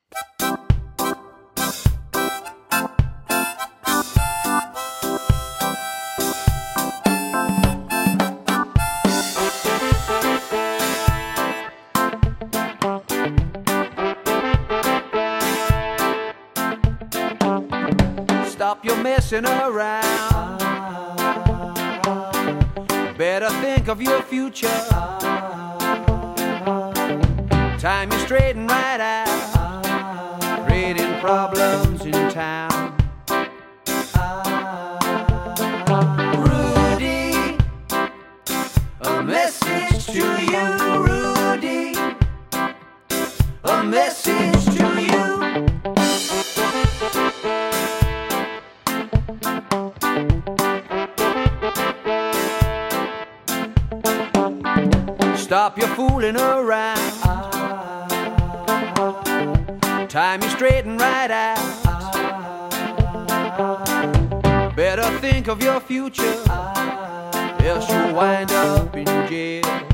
Stop your messing around. Better think of your future. Time you straighten right out, creating problems in town. Rudy, a message to you, Rudy, a message to you. Stop your fooling around. Time you straighten right out. Better think of your future, else you'll wind up in jail.